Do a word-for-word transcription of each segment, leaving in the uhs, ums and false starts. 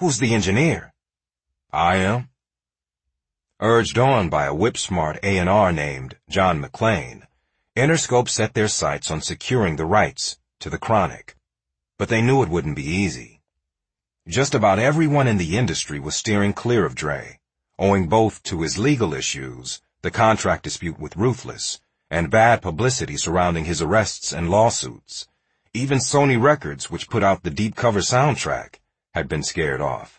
Who's the engineer? I am. Urged on by a whip-smart A and R named John McClane, Interscope set their sights on securing the rights to the Chronic. But they knew it wouldn't be easy. Just about everyone in the industry was steering clear of Dre, owing both to his legal issues, the contract dispute with Ruthless, and bad publicity surrounding his arrests and lawsuits. Even Sony Records, which put out the Deep Cover soundtrack, had been scared off.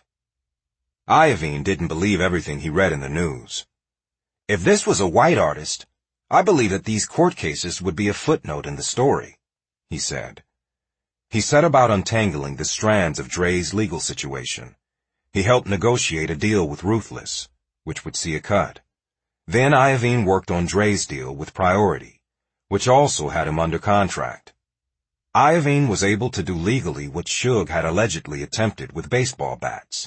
Iovine didn't believe everything he read in the news. If this was a white artist, I believe that these court cases would be a footnote in the story, he said. He set about untangling the strands of Dre's legal situation. He helped negotiate a deal with Ruthless, which would see a cut. Then Iovine worked on Dre's deal with Priority, which also had him under contract. Iovine was able to do legally what Suge had allegedly attempted with baseball bats.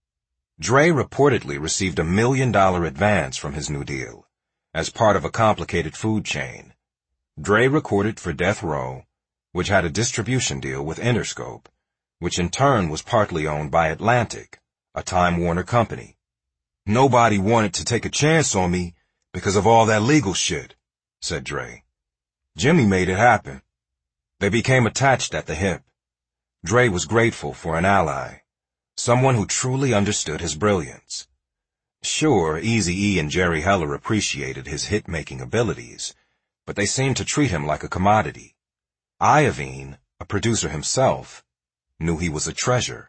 Dre reportedly received a million-dollar advance from his new deal, as part of a complicated food chain. Dre recorded for Death Row, which had a distribution deal with Interscope, which in turn was partly owned by Atlantic, a Time Warner company. Nobody wanted to take a chance on me because of all that legal shit, said Dre. Jimmy made it happen. They became attached at the hip. Dre was grateful for an ally, someone who truly understood his brilliance. Sure, Eazy-E and Jerry Heller appreciated his hit-making abilities, but they seemed to treat him like a commodity. Iovine, a producer himself, knew he was a treasure.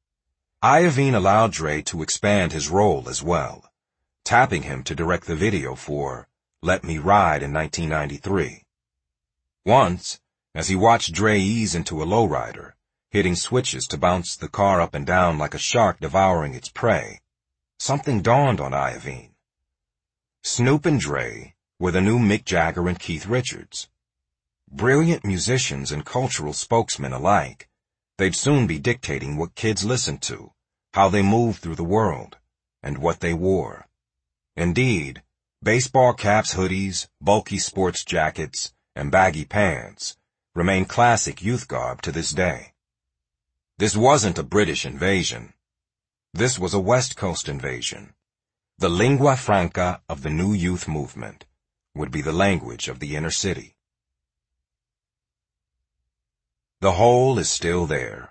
Iovine allowed Dre to expand his role as well, tapping him to direct the video for Let Me Ride in nineteen ninety-three. Once, as he watched Dre ease into a lowrider, hitting switches to bounce the car up and down like a shark devouring its prey, something dawned on Iovine. Snoop and Dre were the new Mick Jagger and Keith Richards. Brilliant musicians and cultural spokesmen alike, they'd soon be dictating what kids listened to, how they moved through the world, and what they wore. Indeed, baseball caps, hoodies, bulky sports jackets, and baggy pants remain classic youth garb to this day. This wasn't a British invasion. This was a West Coast invasion. The lingua franca of the new youth movement would be the language of the inner city. The hole is still there.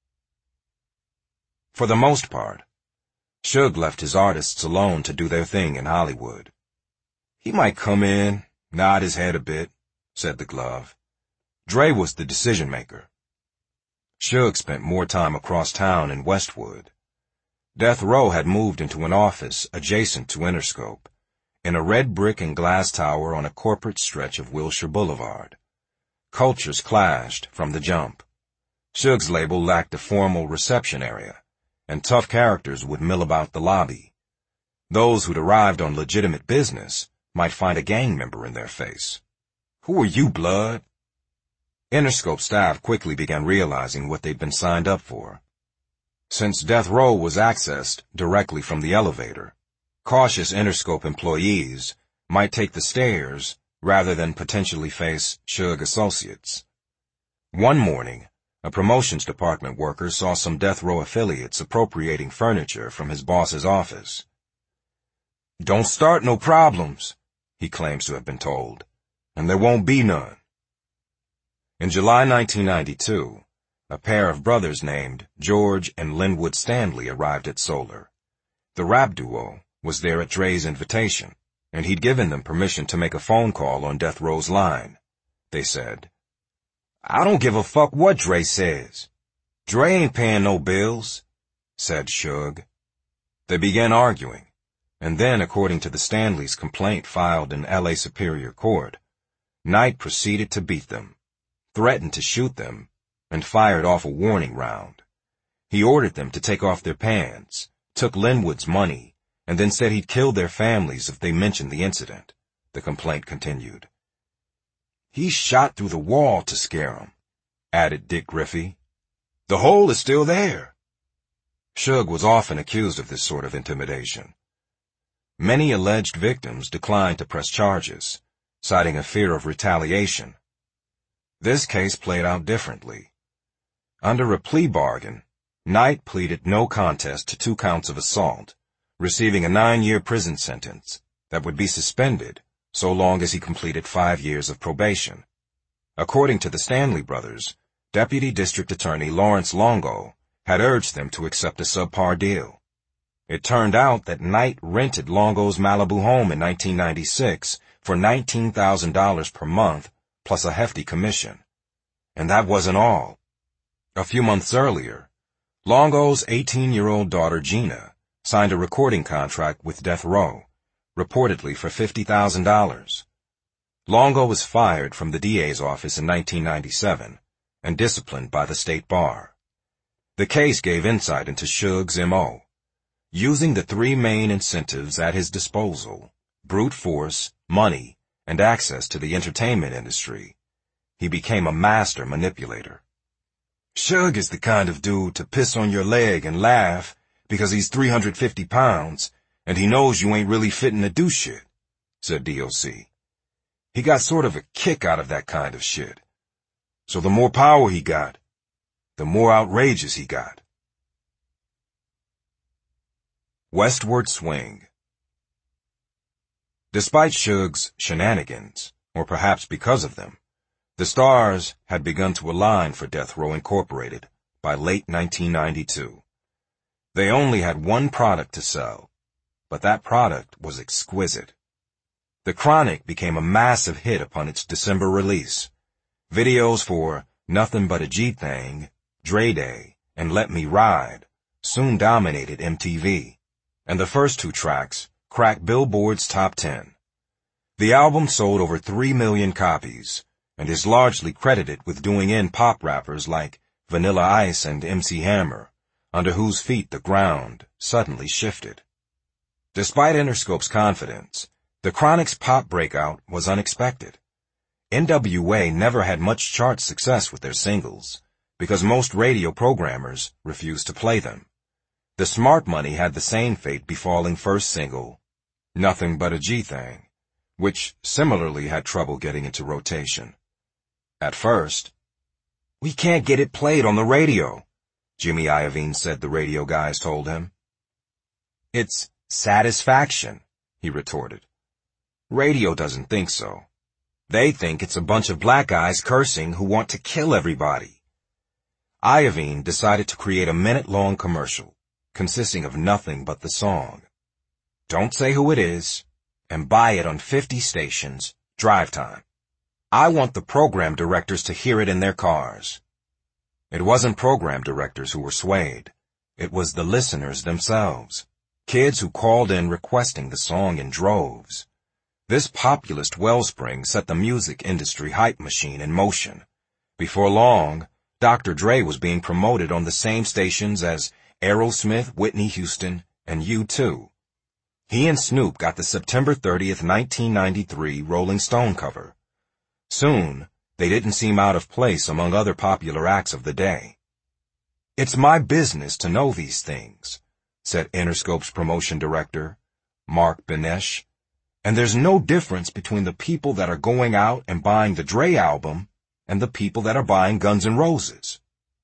For the most part, Suge left his artists alone to do their thing in Hollywood. He might come in, nod his head a bit, said the glove. Dre was the decision-maker. Suge spent more time across town in Westwood. Death Row had moved into an office adjacent to Interscope, in a red brick and glass tower on a corporate stretch of Wilshire Boulevard. Cultures clashed from the jump. Suge's label lacked a formal reception area, and tough characters would mill about the lobby. Those who'd arrived on legitimate business might find a gang member in their face. Who are you, blood? Interscope staff quickly began realizing what they'd been signed up for. Since Death Row was accessed directly from the elevator, cautious Interscope employees might take the stairs rather than potentially face Suge associates. One morning, a promotions department worker saw some Death Row affiliates appropriating furniture from his boss's office. Don't start no problems, he claims to have been told, and there won't be none. In July nineteen ninety-two, a pair of brothers named George and Linwood Stanley arrived at Solar. The rap duo was there at Dre's invitation, and he'd given them permission to make a phone call on Death Row's line. They said, I don't give a fuck what Dre says. Dre ain't paying no bills, said Suge. They began arguing, and then, according to the Stanleys' complaint filed in L A Superior Court, Knight proceeded to beat them, threatened to shoot them, and fired off a warning round. He ordered them to take off their pants, took Linwood's money, and then said he'd kill their families if they mentioned the incident, the complaint continued. He shot through the wall to scare 'em, added Dick Griffey. The hole is still there. Suge was often accused of this sort of intimidation. Many alleged victims declined to press charges, citing a fear of retaliation. This case played out differently. Under a plea bargain, Knight pleaded no contest to two counts of assault, receiving a nine-year prison sentence that would be suspended so long as he completed five years of probation. According to the Stanley brothers, Deputy District Attorney Lawrence Longo had urged them to accept a subpar deal. It turned out that Knight rented Longo's Malibu home in nineteen ninety-six for nineteen thousand dollars per month, plus a hefty commission. And that wasn't all. A few months earlier, Longo's eighteen-year-old daughter Gina signed a recording contract with Death Row, reportedly for fifty thousand dollars. Longo was fired from the D A's office in nineteen ninety-seven and disciplined by the state bar. The case gave insight into Suge's M O. Using the three main incentives at his disposal, brute force, money, and access to the entertainment industry, he became a master manipulator. Suge is the kind of dude to piss on your leg and laugh because he's three hundred fifty pounds and he knows you ain't really fitting to do shit, said D O C. He got sort of a kick out of that kind of shit. So the more power he got, the more outrageous he got. Westward Swing. Despite Suge's shenanigans, or perhaps because of them, the stars had begun to align for Death Row Incorporated by late nineteen ninety-two. They only had one product to sell, but that product was exquisite. The Chronic became a massive hit upon its December release. Videos for Nothing But a G-Thing, Dre Day, and Let Me Ride soon dominated M T V, and the first two tracks cracked Billboard's top ten. The album sold over three million copies, and is largely credited with doing in pop rappers like Vanilla Ice and M C Hammer, under whose feet the ground suddenly shifted. Despite Interscope's confidence, the Chronic's pop breakout was unexpected. N W A never had much chart success with their singles, because most radio programmers refused to play them. The Smart Money had the same fate befalling first single, Nothing But a G-Thing, which similarly had trouble getting into rotation. At first, "We can't get it played on the radio," Jimmy Iovine said the radio guys told him. "It's satisfaction," he retorted. "Radio doesn't think so. They think it's a bunch of black guys cursing who want to kill everybody." Iovine decided to create a minute-long commercial consisting of nothing but the song. "Don't say who it is, and buy it on fifty stations, drive time. I want the program directors to hear it in their cars." It wasn't program directors who were swayed. It was the listeners themselves, kids who called in requesting the song in droves. This populist wellspring set the music industry hype machine in motion. Before long, Doctor Dre was being promoted on the same stations as Aerosmith, Whitney Houston, and U two. He and Snoop got the September thirtieth, nineteen ninety-three Rolling Stone cover. Soon, they didn't seem out of place among other popular acts of the day. "It's my business to know these things," said Interscope's promotion director, Mark Benesh. "And there's no difference between the people that are going out and buying the Dre album and the people that are buying Guns N' Roses."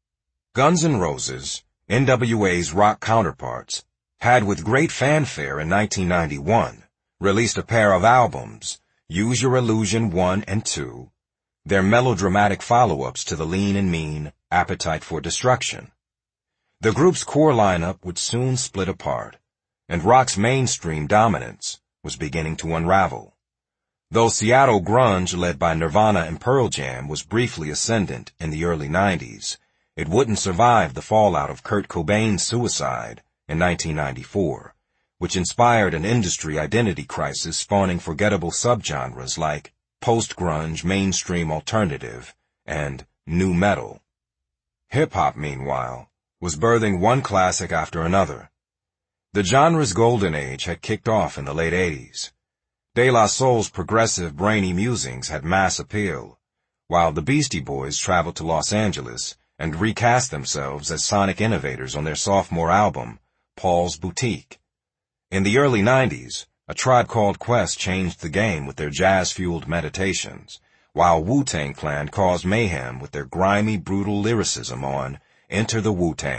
Guns N' Roses, N W A's rock counterparts, had with great fanfare in nineteen ninety-one released a pair of albums, Use Your Illusion one and two, their melodramatic follow-ups to the lean and mean Appetite for Destruction. The group's core lineup would soon split apart, and rock's mainstream dominance was beginning to unravel. Though Seattle grunge led by Nirvana and Pearl Jam was briefly ascendant in the early nineties, it wouldn't survive the fallout of Kurt Cobain's suicide in nineteen ninety-four, which inspired an industry identity crisis spawning forgettable subgenres like post-grunge, mainstream alternative, and nu metal. Hip-hop, meanwhile, was birthing one classic after another. The genre's golden age had kicked off in the late eighties. De La Soul's progressive, brainy musings had mass appeal, while the Beastie Boys traveled to Los Angeles and recast themselves as sonic innovators on their sophomore album, Paul's Boutique. In the early nineties, A Tribe Called Quest changed the game with their jazz-fueled meditations, while Wu-Tang Clan caused mayhem with their grimy, brutal lyricism on Enter the Wu-Tang,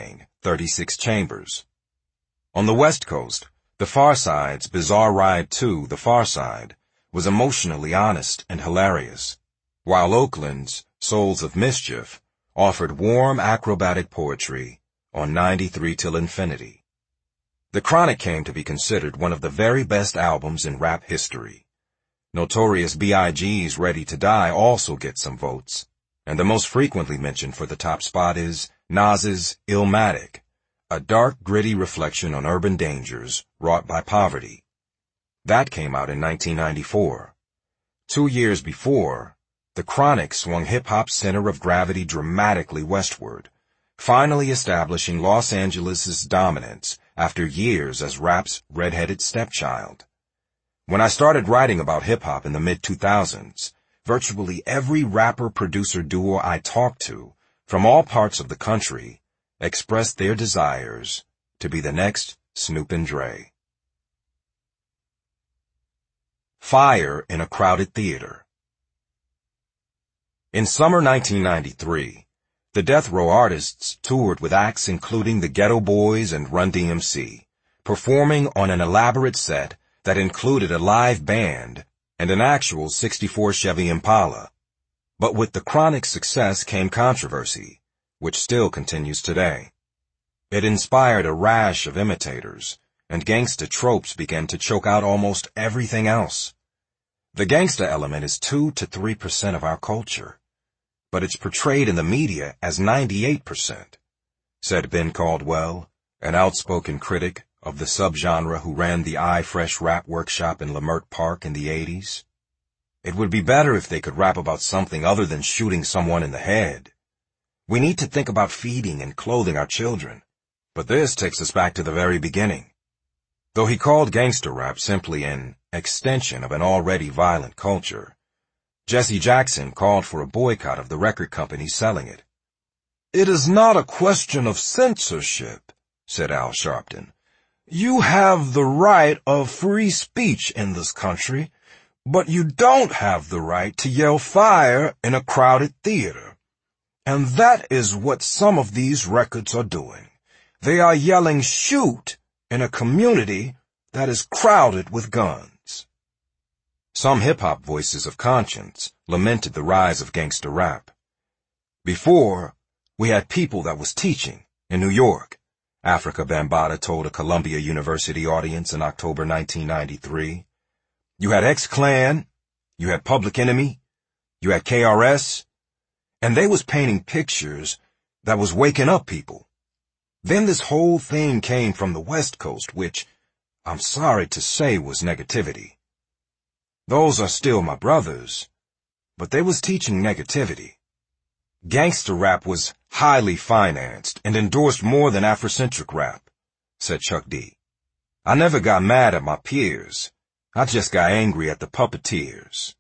thirty-six Chambers. On the West Coast, The Pharcyde's Bizarre Ride to The Pharcyde was emotionally honest and hilarious, while Oakland's Souls of Mischief offered warm acrobatic poetry on ninety-three Till Infinity. The Chronic came to be considered one of the very best albums in rap history. Notorious B I G's Ready to Die also gets some votes, and the most frequently mentioned for the top spot is Nas's Illmatic, a dark, gritty reflection on urban dangers wrought by poverty. That came out in nineteen ninety-four. Two years before, The Chronic swung hip-hop's center of gravity dramatically westward, finally establishing Los Angeles' dominance after years as rap's red-headed stepchild. When I started writing about hip-hop in the mid two thousands, virtually every rapper-producer duo I talked to, from all parts of the country, expressed their desires to be the next Snoop and Dre. Fire in a Crowded Theater. In summer nineteen ninety-three, the Death Row Artists toured with acts including the Ghetto Boys and Run D M C, performing on an elaborate set that included a live band and an actual sixty-four Chevy Impala. But with the Chronic's success came controversy, which still continues today. It inspired a rash of imitators, and gangsta tropes began to choke out almost everything else. The gangsta element is two to three percent of our culture, but it's portrayed in the media as ninety-eight percent, said Ben Caldwell, an outspoken critic of the subgenre who ran the iFresh rap workshop in Leimert Park in the eighties. It would be better if they could rap about something other than shooting someone in the head. We need to think about feeding and clothing our children, but this takes us back to the very beginning. Though he called gangster rap simply an extension of an already violent culture, Jesse Jackson called for a boycott of the record companies selling it. "It is not a question of censorship," said Al Sharpton. "You have the right of free speech in this country, but you don't have the right to yell fire in a crowded theater. And that is what some of these records are doing. They are yelling shoot in a community that is crowded with guns." Some hip-hop voices of conscience lamented the rise of gangster rap. "Before, we had people that was teaching in New York," Africa Bambaataa told a Columbia University audience in October nineteen ninety-three. "You had X-Clan, you had Public Enemy, you had K R S, and they was painting pictures that was waking up people. Then this whole thing came from the West Coast, which, I'm sorry to say, was negativity. Those are still my brothers, but they was teaching negativity. Gangster rap was highly financed and endorsed more than Afrocentric rap," said Chuck D. "I never got mad at my peers. I just got angry at the puppeteers."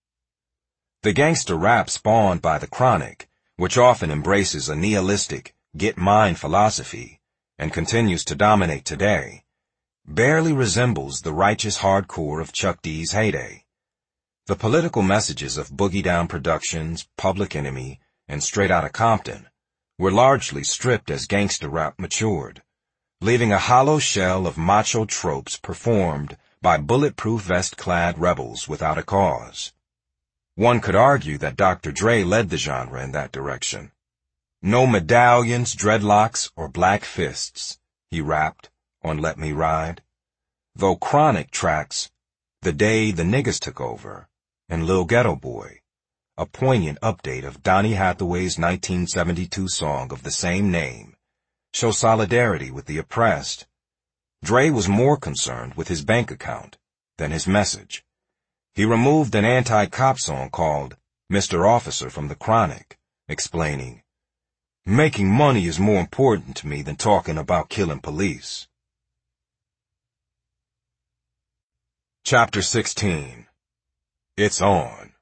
The gangster rap spawned by the Chronic, which often embraces a nihilistic, get mine philosophy, and continues to dominate today, barely resembles the righteous hardcore of Chuck D's heyday. The political messages of Boogie Down Productions, Public Enemy, and Straight Outta Compton were largely stripped as gangster rap matured, leaving a hollow shell of macho tropes performed by bulletproof vest-clad rebels without a cause. One could argue that Doctor Dre led the genre in that direction. "No medallions, dreadlocks, or black fists," he rapped on Let Me Ride, though Chronic tracks The Day the Niggas Took Over and Lil Ghetto Boy, a poignant update of Donny Hathaway's nineteen seventy-two song of the same name, show solidarity with the oppressed. Dre was more concerned with his bank account than his message. He removed an anti-cop song called Mister Officer from the Chronic, explaining, "Making money is more important to me than talking about killing police." Chapter sixteen. It's On.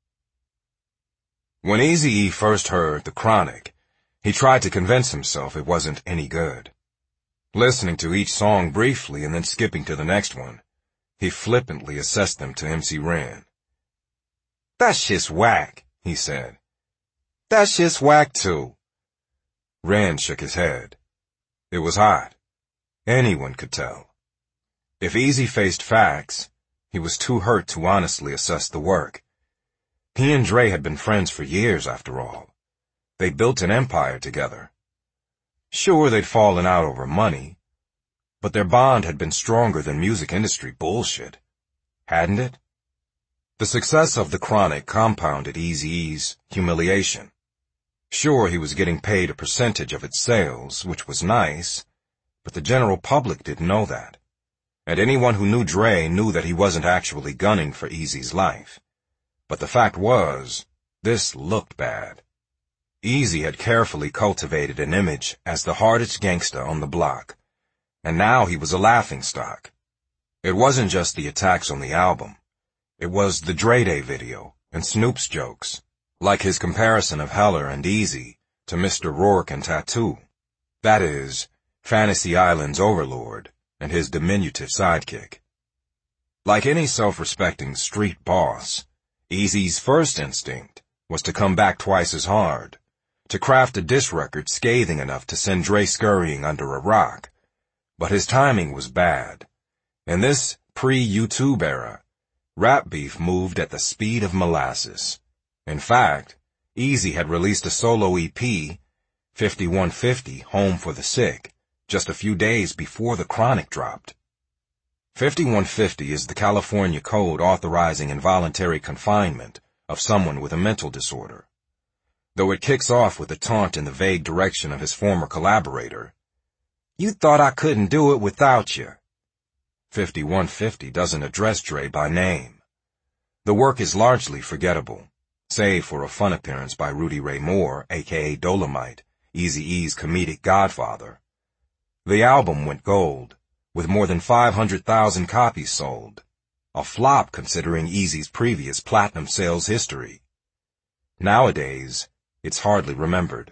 When Eazy-E first heard The Chronic, he tried to convince himself it wasn't any good. Listening to each song briefly and then skipping to the next one, he flippantly assessed them to M C Ren. "That shit's whack," he said. "That shit's whack too." Ren shook his head. It was hot. Anyone could tell. If Eazy faced facts, he was too hurt to honestly assess the work. He and Dre had been friends for years, after all. They built an empire together. Sure, they'd fallen out over money, but their bond had been stronger than music industry bullshit. Hadn't it? The success of The Chronic compounded Eazy-E's humiliation. Sure, he was getting paid a percentage of its sales, which was nice, but the general public didn't know that. And anyone who knew Dre knew that he wasn't actually gunning for Eazy's life. But the fact was, this looked bad. Eazy had carefully cultivated an image as the hardest gangsta on the block, and now he was a laughingstock. It wasn't just the attacks on the album. It was the Dre Day video and Snoop's jokes, like his comparison of Heller and Eazy to Mister Rourke and Tattoo. That is, Fantasy Island's overlord and his diminutive sidekick. Like any self-respecting street boss, Eazy's first instinct was to come back twice as hard, to craft a diss record scathing enough to send Dre scurrying under a rock. But his timing was bad. In this pre-YouTube era, rap beef moved at the speed of molasses. In fact, Eazy had released a solo E P, fifty-one fifty, Home for the Sick, just a few days before The Chronic dropped. fifty-one fifty is the California code authorizing involuntary confinement of someone with a mental disorder. Though it kicks off with a taunt in the vague direction of his former collaborator, "You thought I couldn't do it without you." fifty-one fifty doesn't address Dre by name. The work is largely forgettable, save for a fun appearance by Rudy Ray Moore, aka Dolomite, Eazy-E's comedic godfather. The album went gold, with more than five hundred thousand copies sold, a flop considering Eazy's previous platinum sales history. Nowadays, it's hardly remembered.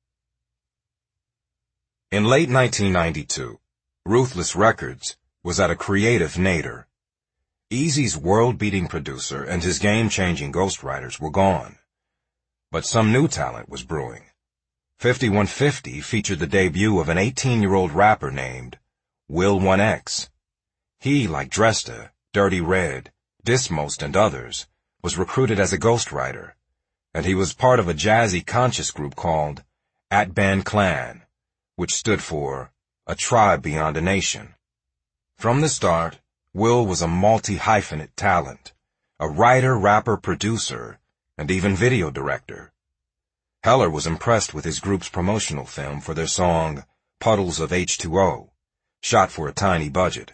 In late nineteen ninety-two, Ruthless Records was at a creative nadir. Eazy's world-beating producer and his game-changing ghostwriters were gone. But some new talent was brewing. fifty-one fifty featured the debut of an eighteen-year-old rapper named Will one X. He, like Dresta, Dirty Red, Dismost, and others, was recruited as a ghostwriter, and he was part of a jazzy conscious group called Atban Clan, which stood for A Tribe Beyond a Nation. From the start, Will was a multi-hyphenate talent, a writer, rapper, producer, and even video director. Heller was impressed with his group's promotional film for their song Puddles of H two O, shot for a tiny budget.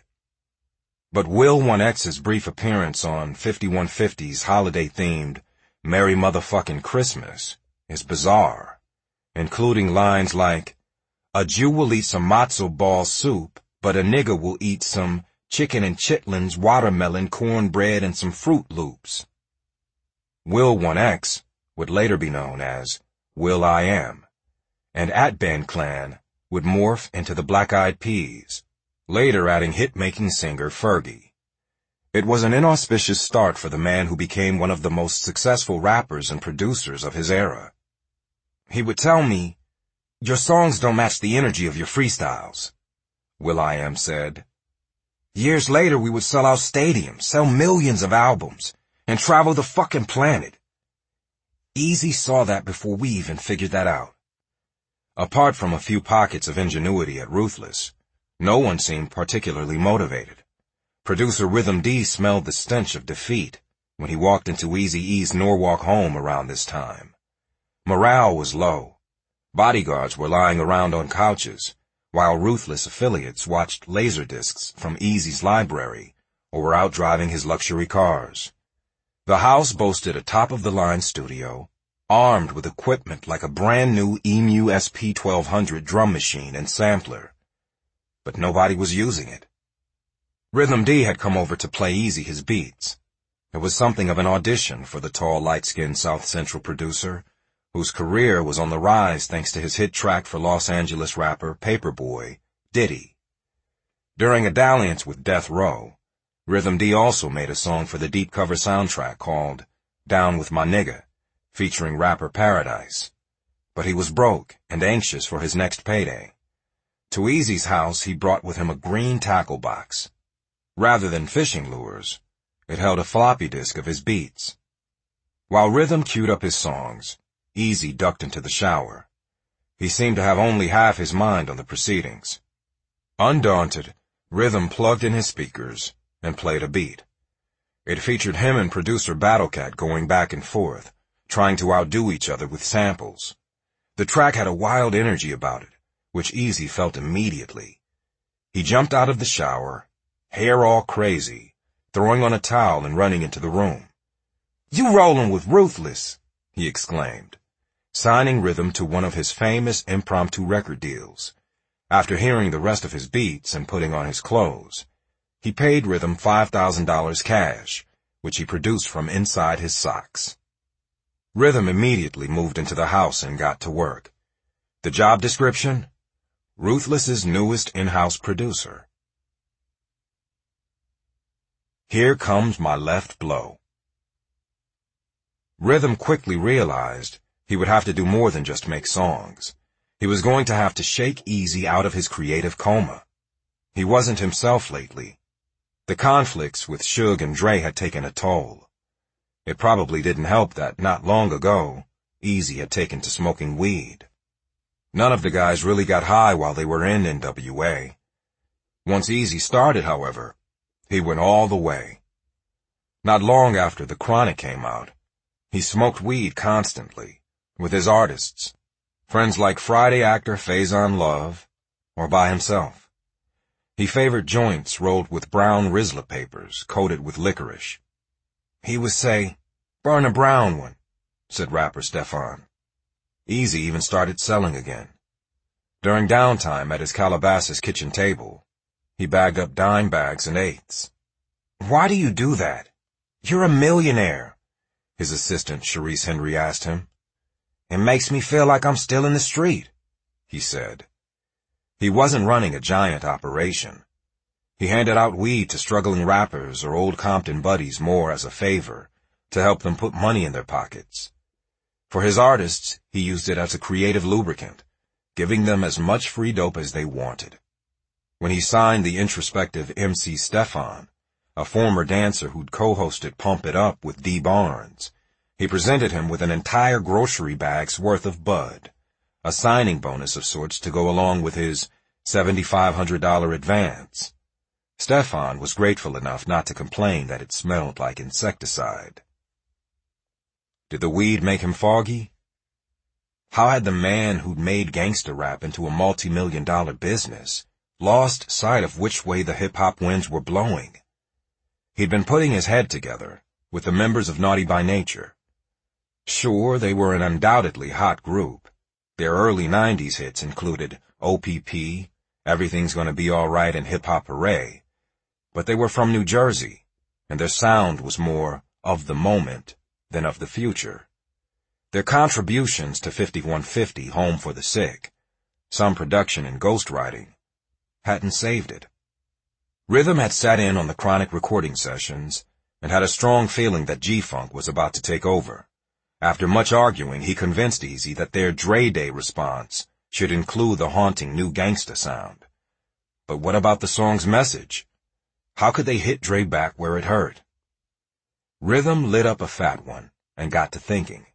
But Will one X's brief appearance on fifty-one fifty's holiday-themed Merry Motherfucking Christmas is bizarre, including lines like, "A Jew will eat some matzo ball soup, but a nigga will eat some chicken and chitlins, watermelon, cornbread, and some Fruit Loops." Will one X would later be known as Will I Am, and Atban Clan would morph into the Black Eyed Peas, later adding hit-making singer Fergie. It was an inauspicious start for the man who became one of the most successful rappers and producers of his era. He would tell me, "Your songs don't match the energy of your freestyles," Will I Am said. Years later, we would sell out stadiums, sell millions of albums, and travel the fucking planet. Eazy saw that before we even figured that out. Apart from a few pockets of ingenuity at Ruthless, no one seemed particularly motivated. Producer Rhythm D smelled the stench of defeat when he walked into Eazy-E's Norwalk home around this time. Morale was low. Bodyguards were lying around on couches, while Ruthless affiliates watched laserdiscs from Eazy's library or were out driving his luxury cars. The house boasted a top-of-the-line studio, armed with equipment like a brand-new Emu S P twelve hundred drum machine and sampler. But nobody was using it. Rhythm D had come over to play Eazy his beats. It was something of an audition for the tall, light-skinned South Central producer, whose career was on the rise thanks to his hit track for Los Angeles rapper Paperboy, Diddy. During a dalliance with Death Row, Rhythm D also made a song for the deep cover soundtrack called Down With My Nigga, featuring rapper Paradise. But he was broke and anxious for his next payday. To Easy's house, he brought with him a green tackle box. Rather than fishing lures, it held a floppy disk of his beats. While Rhythm queued up his songs, Easy ducked into the shower. He seemed to have only half his mind on the proceedings. Undaunted, Rhythm plugged in his speakers and played a beat. It featured him and producer Battlecat going back and forth, trying to outdo each other with samples. The track had a wild energy about it, which Easy felt immediately. He jumped out of the shower, hair all crazy, throwing on a towel and running into the room. "You rollin' with Ruthless," he exclaimed, signing Rhythm to one of his famous impromptu record deals. After hearing the rest of his beats and putting on his clothes, he paid Rhythm five thousand dollars cash, which he produced from inside his socks. Rhythm immediately moved into the house and got to work. The job description? Ruthless's newest in-house producer. Here Comes My Left Blow. Rhythm quickly realized he would have to do more than just make songs. He was going to have to shake Easy out of his creative coma. He wasn't himself lately. The conflicts with Suge and Dre had taken a toll. It probably didn't help that, not long ago, Easy had taken to smoking weed. None of the guys really got high while they were in N W A. Once Easy started, however, he went all the way. Not long after The Chronic came out, he smoked weed constantly, with his artists, friends like Friday actor Faison Love, or by himself. He favored joints rolled with brown Rizla papers coated with licorice. He would say, "Burn a brown one," said rapper Stefan. Easy even started selling again. During downtime at his Calabasas kitchen table, he bagged up dime bags and eighths. "Why do you do that? You're a millionaire," his assistant Sharice Henry asked him. "It makes me feel like I'm still in the street," he said. He wasn't running a giant operation. He handed out weed to struggling rappers or old Compton buddies more as a favor, to help them put money in their pockets. For his artists, he used it as a creative lubricant, giving them as much free dope as they wanted. When he signed the introspective M C Stefan, a former dancer who'd co-hosted Pump It Up with D. Barnes, he presented him with an entire grocery bag's worth of bud, a signing bonus of sorts to go along with his seven thousand five hundred dollars advance. Stefan was grateful enough not to complain that it smelled like insecticide. Did the weed make him foggy? How had the man who'd made gangsta rap into a multi-million dollar business lost sight of which way the hip-hop winds were blowing? He'd been putting his head together with the members of Naughty by Nature. Sure, they were an undoubtedly hot group. Their early nineties hits included O P P, Everything's Gonna Be Alright, and Hip Hop Hooray. But they were from New Jersey, and their sound was more of the moment than of the future. Their contributions to fifty-one fifty, Home for the Sick, some production and ghostwriting, hadn't saved it. Rhythm had sat in on the Chronic recording sessions and had a strong feeling that G-Funk was about to take over. After much arguing, he convinced Easy that their Dre Day response should include the haunting new gangsta sound. But what about the song's message? How could they hit Dre back where it hurt? Rhythm lit up a fat one and got to thinking.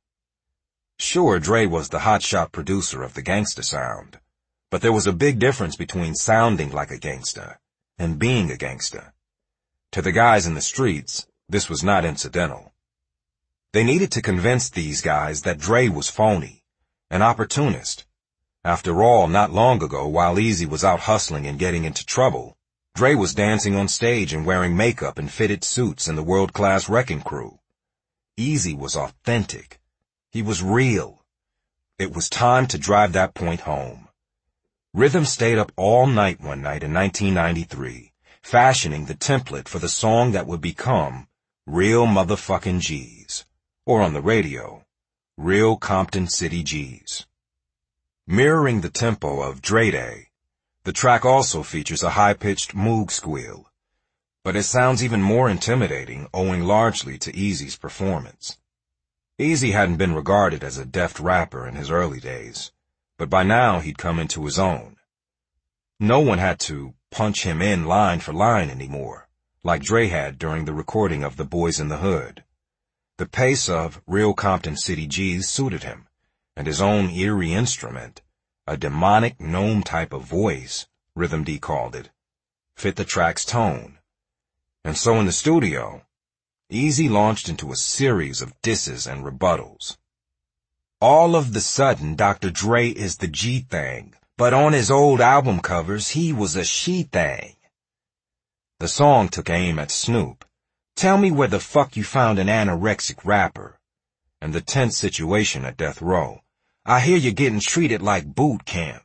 Sure, Dre was the hotshot producer of the gangsta sound, but there was a big difference between sounding like a gangsta and being a gangsta. To the guys in the streets, this was not incidental. They needed to convince these guys that Dre was phony, an opportunist. After all, not long ago, while Easy was out hustling and getting into trouble, Dre was dancing on stage and wearing makeup and fitted suits in the world-class Wrecking Crew. Easy was authentic. He was real. It was time to drive that point home. Rhythm stayed up all night one night in nineteen ninety-three, fashioning the template for the song that would become Real Motherfucking G's, or on the radio, Real Compton City G's. Mirroring the tempo of Dre Day, the track also features a high-pitched moog squeal, but it sounds even more intimidating owing largely to Easy's performance. Easy hadn't been regarded as a deft rapper in his early days, but by now he'd come into his own. No one had to punch him in line for line anymore, like Dre had during the recording of The Boys in the Hood. The pace of Real Compton City G's suited him, and his own eerie instrument, a demonic gnome type of voice, Rhythm D called it, fit the track's tone. And so in the studio, Eazy launched into a series of disses and rebuttals. All of the sudden, Doctor Dre is the G-thing, but on his old album covers, he was a she-thing. The song took aim at Snoop. Tell me where the fuck you found an anorexic rapper. And the tense situation at death row. I hear you're getting treated like boot camp.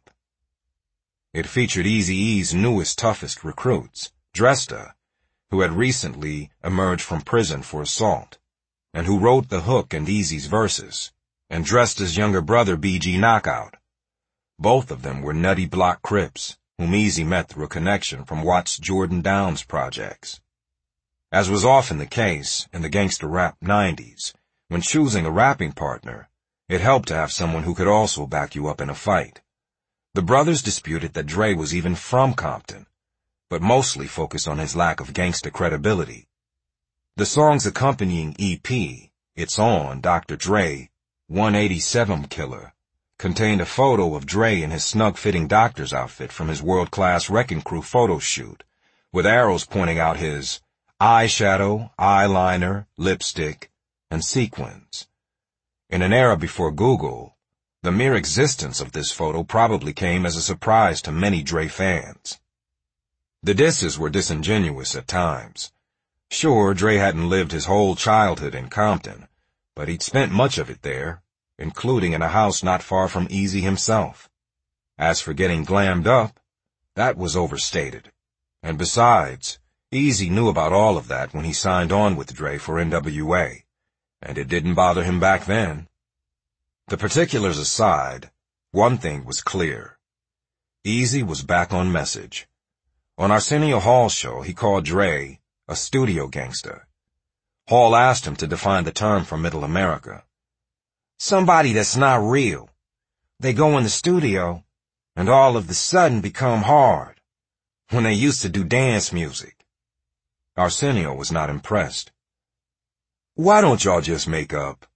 It featured Eazy-E's newest, toughest recruits, Dresta, who had recently emerged from prison for assault, and who wrote the hook and Eazy's verses, and Dresta's younger brother B G Knockout. Both of them were nutty block Crips, whom Eazy met through a connection from Watts Jordan Downs projects. As was often the case in the gangster rap nineties, when choosing a rapping partner, it helped to have someone who could also back you up in a fight. The brothers disputed that Dre was even from Compton, but mostly focused on his lack of gangster credibility. The song's accompanying E P, It's On, Doctor Dre, one eighty-seven Killer, contained a photo of Dre in his snug-fitting doctor's outfit from his world-class Wrecking Crew photo shoot, with arrows pointing out his eyeshadow, eyeliner, lipstick, and sequins. In an era before Google, the mere existence of this photo probably came as a surprise to many Dre fans. The disses were disingenuous at times. Sure, Dre hadn't lived his whole childhood in Compton, but he'd spent much of it there, including in a house not far from Eazy himself. As for getting glammed up, that was overstated. And besides, Eazy knew about all of that when he signed on with Dre for N W A, and it didn't bother him back then. The particulars aside, one thing was clear. Eazy was back on message. On Arsenio Hall's show, he called Dre a studio gangster. Hall asked him to define the term for Middle America. Somebody that's not real. They go in the studio, and all of the sudden become hard, when they used to do dance music. Arsenio was not impressed. Why don't y'all just make up?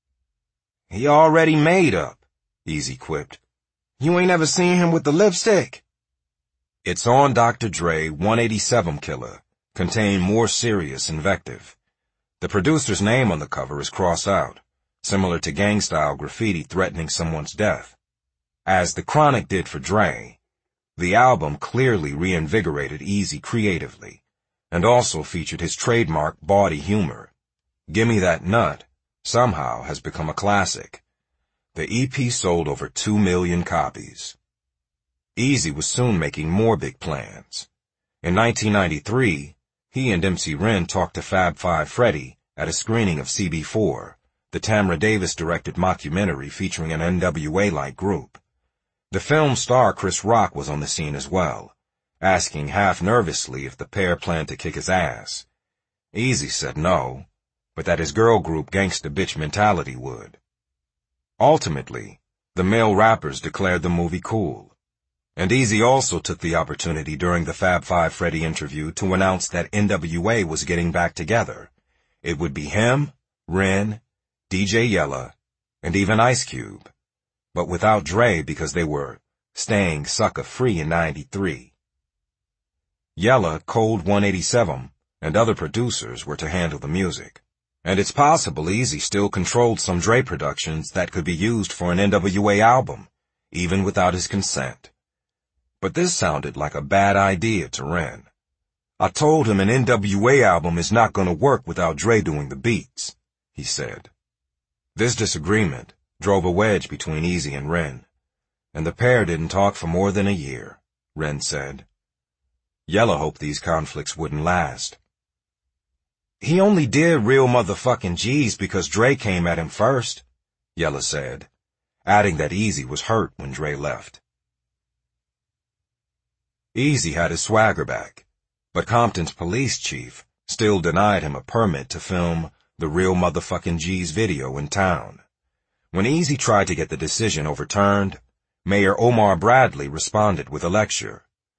He already made up, Eazy quipped. You ain't ever seen him with the lipstick? It's On, Doctor Dre, one eighty-seven Killer, contained more serious invective. The producer's name on the cover is crossed out, similar to gang-style graffiti threatening someone's death. As The Chronic did for Dre, the album clearly reinvigorated Eazy creatively, and also featured his trademark bawdy humor. Gimme That Nut somehow has become a classic. The E P sold over two million copies. Eazy was soon making more big plans. In nineteen ninety-three, he and M C Ren talked to Fab Five Freddy at a screening of C B four, the Tamra Davis-directed mockumentary featuring an N W A-like group. The film's star Chris Rock was on the scene as well, asking half-nervously if the pair planned to kick his ass. Eazy said no, but that his girl group Gangsta Bitch Mentality would. Ultimately, the male rappers declared the movie cool. And Eazy also took the opportunity during the Fab Five Freddy interview to announce that N W A was getting back together. It would be him, Ren, D J Yella, and even Ice Cube, but without Dre because they were staying sucker-free in ninety-three. Yella, Cold one eighty-seven, and other producers were to handle the music, and it's possible Eazy still controlled some Dre productions that could be used for an N W A album, even without his consent. But this sounded like a bad idea to Ren. I told him an N W A album is not going to work without Dre doing the beats, he said. This disagreement drove a wedge between Eazy and Ren, and the pair didn't talk for more than a year, Ren said. Yella hoped these conflicts wouldn't last. He only did Real Motherfucking G's because Dre came at him first, Yella said, adding that Eazy was hurt when Dre left. Eazy had his swagger back, but Compton's police chief still denied him a permit to film the Real Motherfucking G's video in town. When Eazy tried to get the decision overturned, Mayor Omar Bradley responded with a lecture,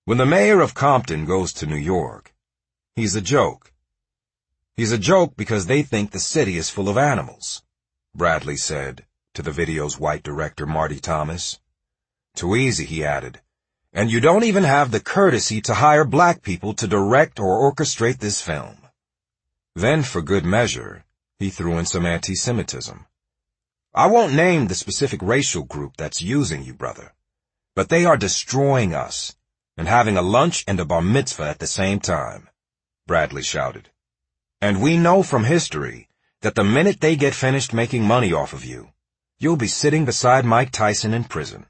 When the mayor of Compton goes to New York, he's a joke. He's a joke because they think the city is full of animals, Bradley said to the video's white director Marty Thomas. Too easy, he added. And you don't even have the courtesy to hire black people to direct or orchestrate this film. Then, for good measure, he threw in some anti-Semitism. I won't name the specific racial group that's using you, brother, but they are destroying us and having a lunch and a bar mitzvah at the same time, Bradley shouted. And we know from history that the minute they get finished making money off of you, you'll be sitting beside Mike Tyson in prison.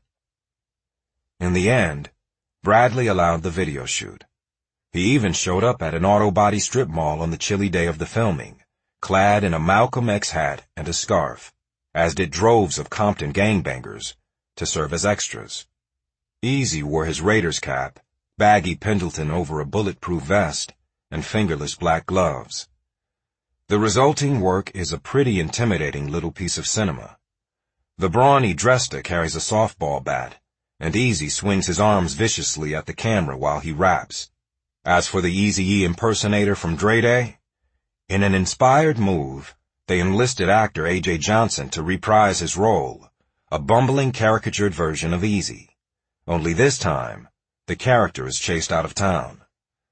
In the end, Bradley allowed the video shoot. He even showed up at an auto body strip mall on the chilly day of the filming, clad in a Malcolm X hat and a scarf, as did droves of Compton gangbangers, to serve as extras. Easy wore his Raiders cap, baggy Pendleton over a bulletproof vest, and fingerless black gloves. The resulting work is a pretty intimidating little piece of cinema. The brawny Dresta carries a softball bat, and Easy swings his arms viciously at the camera while he raps. As for the Eazy-E impersonator from Dre Day, in an inspired move, they enlisted actor A J Johnson to reprise his role, a bumbling caricatured version of Easy. Only this time, the character is chased out of town.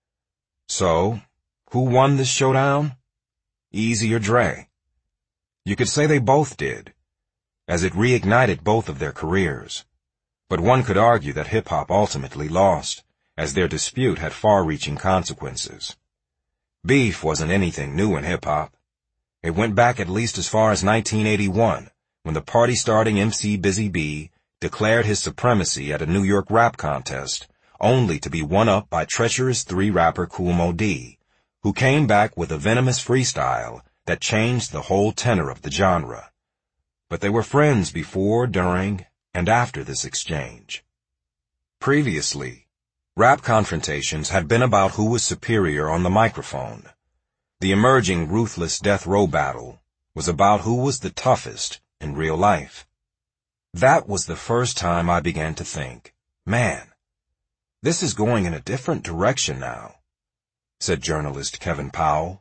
So, who won this showdown? Easy or Dre? You could say they both did, as it reignited both of their careers. But one could argue that hip-hop ultimately lost, as their dispute had far-reaching consequences. Beef wasn't anything new in hip-hop. It went back at least as far as nineteen eighty-one, when the party-starting M C Busy Bee declared his supremacy at a New York rap contest, only to be one-up by treacherous three-rapper Kool Moe Dee, who came back with a venomous freestyle that changed the whole tenor of the genre. But they were friends before, during, and after this exchange. Previously, rap confrontations had been about who was superior on the microphone. The emerging ruthless death row battle was about who was the toughest in real life. That was the first time I began to think, man, this is going in a different direction now, said journalist Kevin Powell.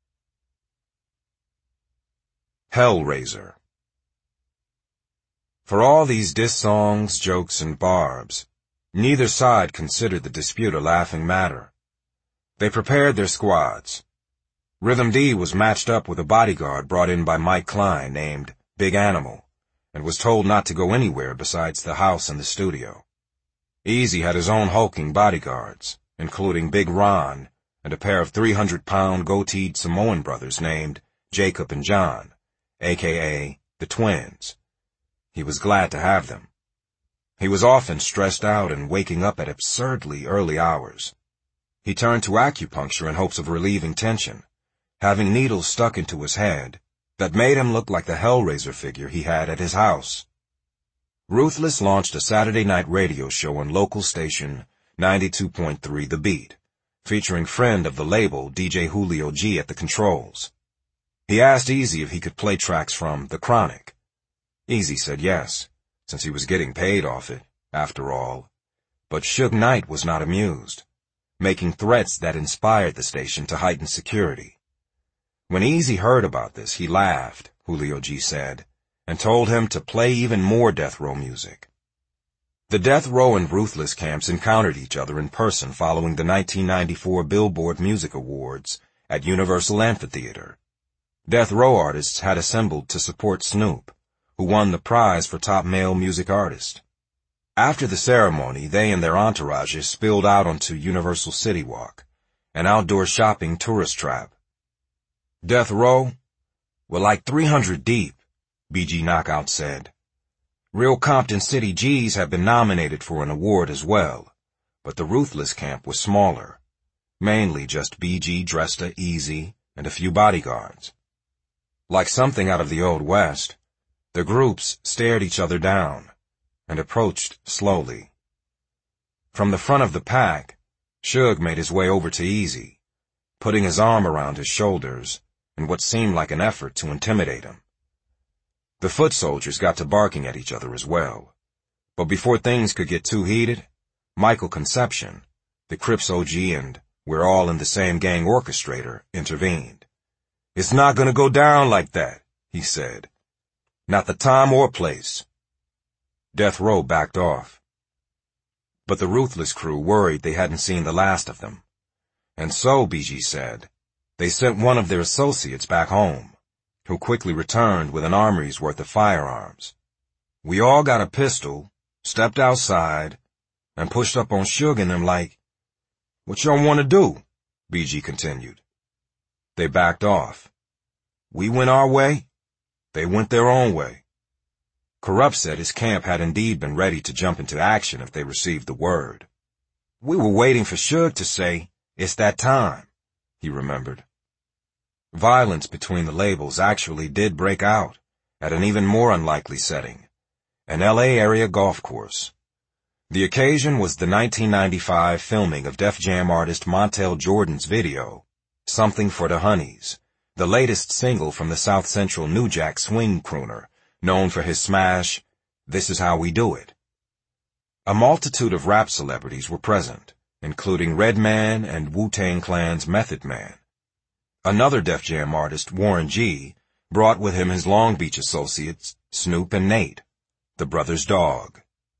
Hellraiser. For all these diss songs, jokes, and barbs, neither side considered the dispute a laughing matter. They prepared their squads. Rhythm D was matched up with a bodyguard brought in by Mike Klein named Big Animal, and was told not to go anywhere besides the house and the studio. Easy had his own hulking bodyguards, including Big Ron and a pair of three hundred pound goateed Samoan brothers named Jacob and John, a k a the Twins. He was glad to have them. He was often stressed out and waking up at absurdly early hours. He turned to acupuncture in hopes of relieving tension, having needles stuck into his head that made him look like the Hellraiser figure he had at his house. Ruthless launched a Saturday night radio show on local station ninety-two point three The Beat, featuring friend of the label D J Julio G at the controls. He asked Easy if he could play tracks from The Chronic. Easy said yes, since he was getting paid off it, after all. But Suge Knight was not amused, making threats that inspired the station to heighten security. When Easy heard about this, he laughed, Julio G said, and told him to play even more death row music. The Death Row and Ruthless camps encountered each other in person following the nineteen ninety-four Billboard Music Awards at Universal Amphitheater. Death Row artists had assembled to support Snoop, who won the prize for top male music artist. After the ceremony, they and their entourages spilled out onto Universal City Walk, an outdoor shopping tourist trap. Death Row? We're like three hundred deep, B G Knockout said. Real Compton City G's have been nominated for an award as well, but the Ruthless camp was smaller, mainly just B G, Dresta, Easy, and a few bodyguards. Like something out of the Old West, the groups stared each other down and approached slowly. From the front of the pack, Suge made his way over to Easy, putting his arm around his shoulders in what seemed like an effort to intimidate him. The foot soldiers got to barking at each other as well, but before things could get too heated, Michael Conception, The Crips O G and we're all in the same gang orchestrator intervened. "It's not gonna go down like that," he said. "Not the time or place." Death Row backed off. But the ruthless crew worried they hadn't seen the last of them. And so, B G said, they sent one of their associates back home, who quickly returned with an armory's worth of firearms. "We all got a pistol, stepped outside, and pushed up on Suge and them like, 'What y'all want to do?' B G continued. They backed off. We went our way. They went their own way." Kurupt said his camp had indeed been ready to jump into action if they received the word. "We were waiting for Suge to say, 'It's that time,'" he remembered. Violence between the labels actually did break out at an even more unlikely setting, an L A area golf course. The occasion was the nineteen ninety-five filming of Def Jam artist Montel Jordan's video, "Something for the Honeys," the latest single from the South Central New Jack swing crooner, known for his smash, "This Is How We Do It." A multitude of rap celebrities were present, including Redman and Wu-Tang Clan's Method Man. Another Def Jam artist, Warren G., brought with him his Long Beach associates, Snoop and Nate, the brothers' dog.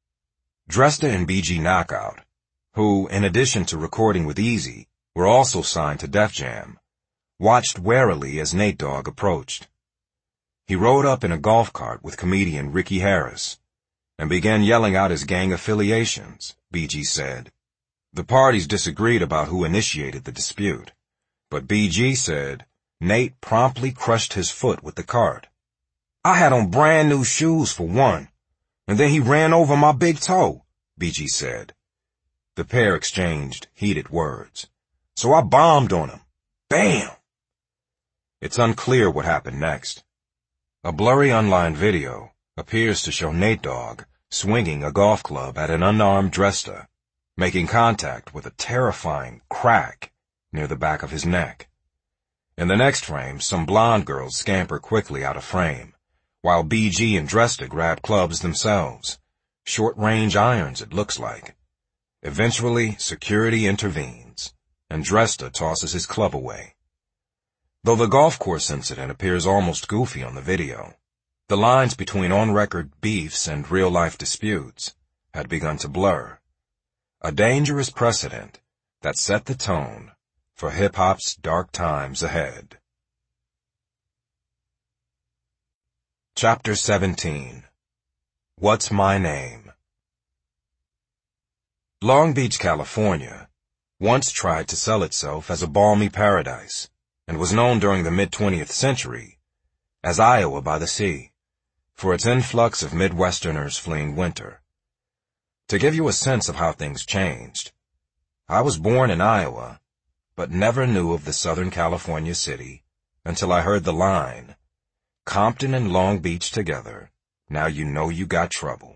Dresta and B G Knockout, who, in addition to recording with Eazy, were also signed to Def Jam, watched warily as Nate Dogg approached. He rode up in a golf cart with comedian Ricky Harris and began yelling out his gang affiliations, B G said. The parties disagreed about who initiated the dispute, but B G said Nate promptly crushed his foot with the cart. "I had on brand new shoes for one, and then he ran over my big toe," B G said. The pair exchanged heated words. "So I bombed on him. Bam!" It's unclear what happened next. A blurry online video appears to show Nate Dogg swinging a golf club at an unarmed Dresta, making contact with a terrifying crack near the back of his neck. In the next frame, some blonde girls scamper quickly out of frame, while B G and Dresta grab clubs themselves. Short-range irons, it looks like. Eventually, security intervenes, and Dresta tosses his club away. Though the golf course incident appears almost goofy on the video, the lines between on-record beefs and real-life disputes had begun to blur. A dangerous precedent that set the tone for hip-hop's dark times ahead. Chapter seventeen. What's My Name? Long Beach, California, once tried to sell itself as a balmy paradise, and was known during the mid-twentieth century as Iowa by the Sea, for its influx of Midwesterners fleeing winter. To give you a sense of how things changed, I was born in Iowa, but never knew of the Southern California city until I heard the line, "Compton and Long Beach together, now you know you got trouble."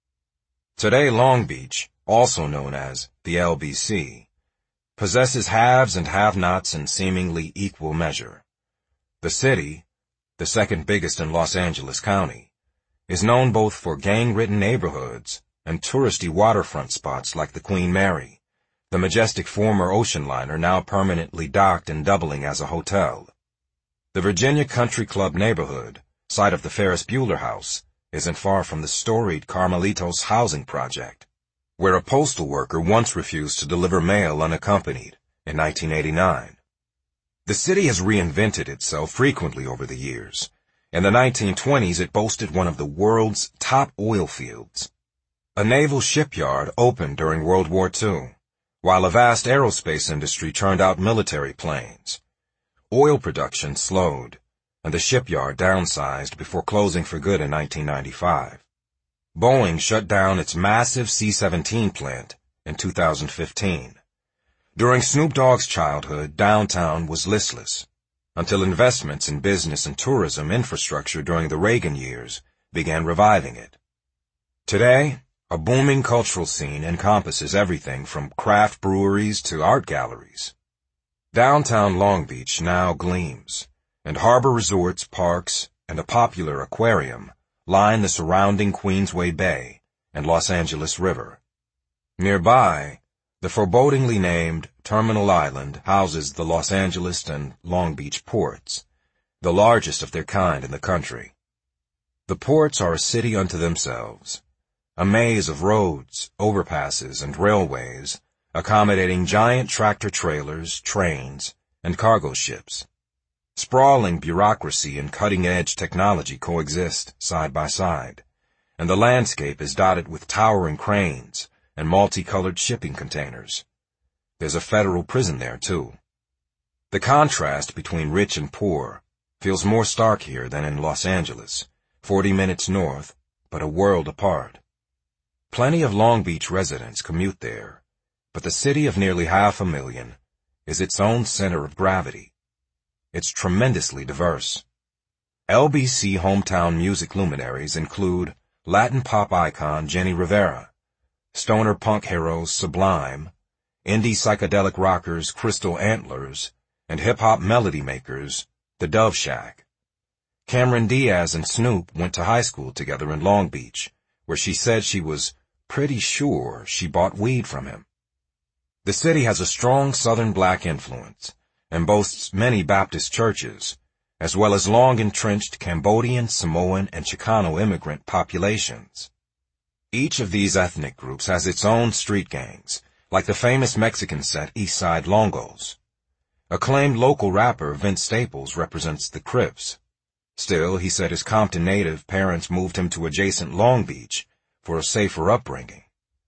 Today, Long Beach, also known as the L B C, possesses haves and have-nots in seemingly equal measure. The city, the second biggest in Los Angeles County, is known both for gang-ridden neighborhoods and touristy waterfront spots like the Queen Mary, the majestic former ocean liner now permanently docked and doubling as a hotel. The Virginia Country Club neighborhood, site of the Ferris Bueller House, isn't far from the storied Carmelitos housing project, where a postal worker once refused to deliver mail unaccompanied in nineteen eighty-nine. The city has reinvented itself frequently over the years. In the nineteen twenties, it boasted one of the world's top oil fields. A naval shipyard opened during World War Two, while a vast aerospace industry churned out military planes. Oil production slowed, and the shipyard downsized before closing for good in nineteen ninety-five. Boeing shut down its massive C seventeen plant in two thousand fifteen. During Snoop Dogg's childhood, downtown was listless, until investments in business and tourism infrastructure during the Reagan years began reviving it. Today, a booming cultural scene encompasses everything from craft breweries to art galleries. Downtown Long Beach now gleams, and harbor resorts, parks, and a popular aquarium line the surrounding Queensway Bay and Los Angeles River. Nearby, The forebodingly named Terminal Island houses the Los Angeles and Long Beach ports, the largest of their kind in the country. The ports are a city unto themselves, a maze of roads, overpasses, and railways, accommodating giant tractor-trailers, trains, and cargo ships. Sprawling bureaucracy and cutting-edge technology coexist side by side, and the landscape is dotted with towering cranes and multicolored shipping containers. There's a federal prison there, too. The contrast between rich and poor feels more stark here than in Los Angeles, forty minutes north, but a world apart. Plenty of Long Beach residents commute there, but the city of nearly half a million is its own center of gravity. It's tremendously diverse. L B C hometown music luminaries include Latin pop icon Jenny Rivera, stoner punk heroes Sublime, indie psychedelic rockers Crystal Antlers, and hip-hop melody makers The Dove Shack. Cameron Diaz and Snoop went to high school together in Long Beach, where she said she was pretty sure she bought weed from him. The city has a strong Southern black influence and boasts many Baptist churches, as well as long-entrenched Cambodian, Samoan, and Chicano immigrant populations. Each of these ethnic groups has its own street gangs, like the famous Mexican set Eastside Longos. Acclaimed local rapper Vince Staples represents the Crips. Still, he said his Compton native parents moved him to adjacent Long Beach for a safer upbringing.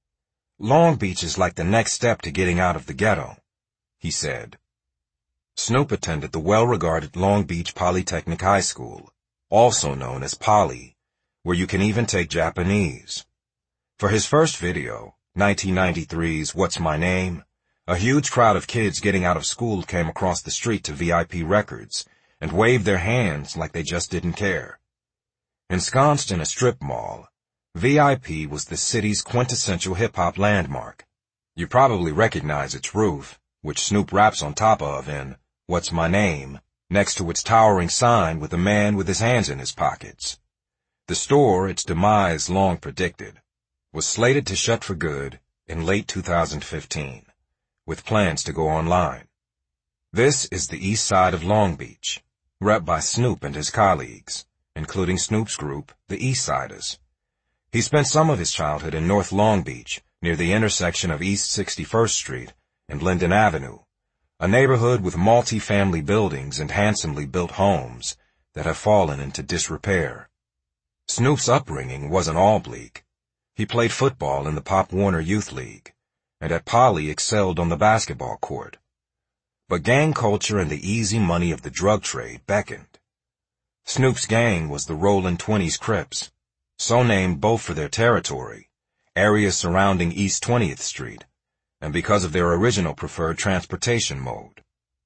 Long Beach is like the next step to getting out of the ghetto, he said. Snoop attended the well-regarded Long Beach Polytechnic High School, also known as Poly, where you can even take Japanese. For his first video, nineteen ninety-three's What's My Name, a huge crowd of kids getting out of school came across the street to V I P Records and waved their hands like they just didn't care. Ensconced in a strip mall, V I P was the city's quintessential hip-hop landmark. You probably recognize its roof, which Snoop raps on top of in What's My Name, next to its towering sign with a man with his hands in his pockets. The store, its demise long predicted, was slated to shut for good in late two thousand fifteen, with plans to go online. This is the east side of Long Beach, rep by Snoop and his colleagues, including Snoop's group, the East Siders. He spent some of his childhood in North Long Beach, near the intersection of East sixty-first Street and Linden Avenue, a neighborhood with multi-family buildings and handsomely built homes that have fallen into disrepair. Snoop's upbringing wasn't all bleak. He played football in the Pop Warner Youth League, and at Poly excelled on the basketball court. But gang culture and the easy money of the drug trade beckoned. Snoop's gang was the Rollin' Twenties Crips, so named both for their territory, areas surrounding East twentieth Street, and because of their original preferred transportation mode,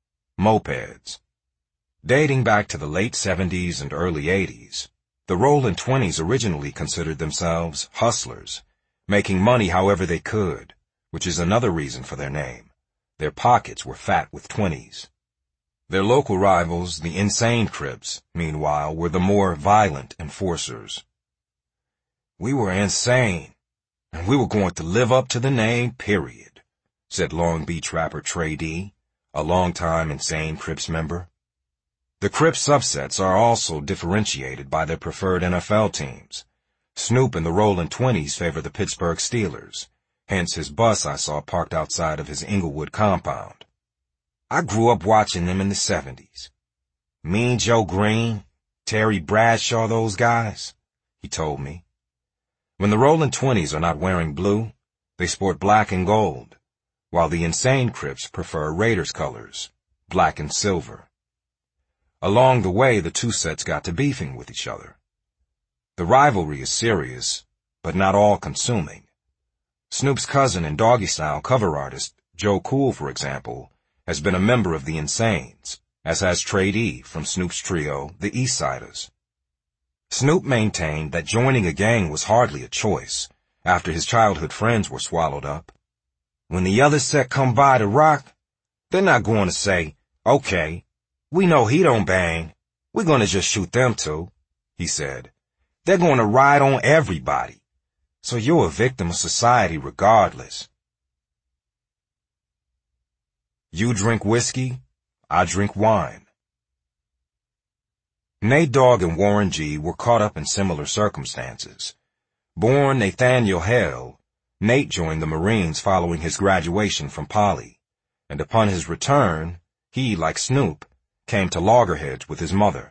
mopeds. Dating back to the late seventies and early eighties, the Rollin' Twenties originally considered themselves hustlers, making money however they could, which is another reason for their name. Their pockets were fat with twenties. Their local rivals, the Insane Crips, meanwhile, were the more violent enforcers. "We were insane, and we were going to live up to the name, period," said Long Beach rapper Trey D, a longtime Insane Crips member. The Crips subsets are also differentiated by their preferred N F L teams. Snoop and the Rollin' Twenties favor the Pittsburgh Steelers, hence his bus I saw parked outside of his Inglewood compound. "I grew up watching them in the seventies. Mean Joe Green, Terry Bradshaw, those guys," he told me. When the Rollin' Twenties are not wearing blue, they sport black and gold, while the Insane Crips prefer Raiders colors, black and silver. Along the way, the two sets got to beefing with each other. The rivalry is serious, but not all-consuming. Snoop's cousin and Doggy Style cover artist, Joe Cool, for example, has been a member of the Insanes, as has Trey D from Snoop's trio, the East Siders. Snoop maintained that joining a gang was hardly a choice, after his childhood friends were swallowed up. "When the other set come by to rock, they're not going to say, 'Okay, we know he don't bang, we're going to just shoot them too,'" he said. "They're going to ride on everybody. So you're a victim of society regardless." You drink whiskey, I drink wine. Nate Dogg and Warren G. were caught up in similar circumstances. Born Nathaniel Hale, Nate joined the Marines following his graduation from Poly, and upon his return, he, like Snoop, came to Loggerheads with his mother.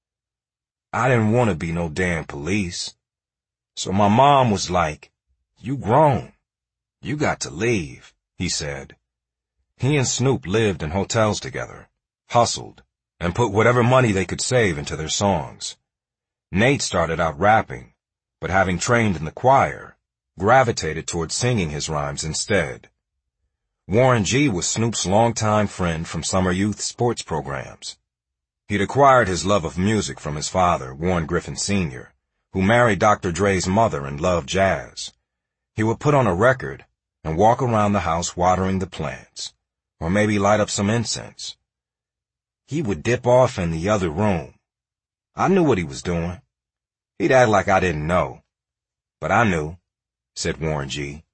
I didn't want to be no damn police. So my mom was like, "You grown. You got to leave," he said. He and Snoop lived in hotels together, hustled, and put whatever money they could save into their songs. Nate started out rapping, but having trained in the choir, gravitated towards singing his rhymes instead. Warren G. was Snoop's longtime friend from summer youth sports programs. He'd acquired his love of music from his father, Warren Griffin Senior, who married Doctor Dre's mother and loved jazz. He would put on a record and walk around the house watering the plants, or maybe light up some incense. He would dip off in the other room. I knew what he was doing. He'd act like I didn't know. But I knew, said Warren G.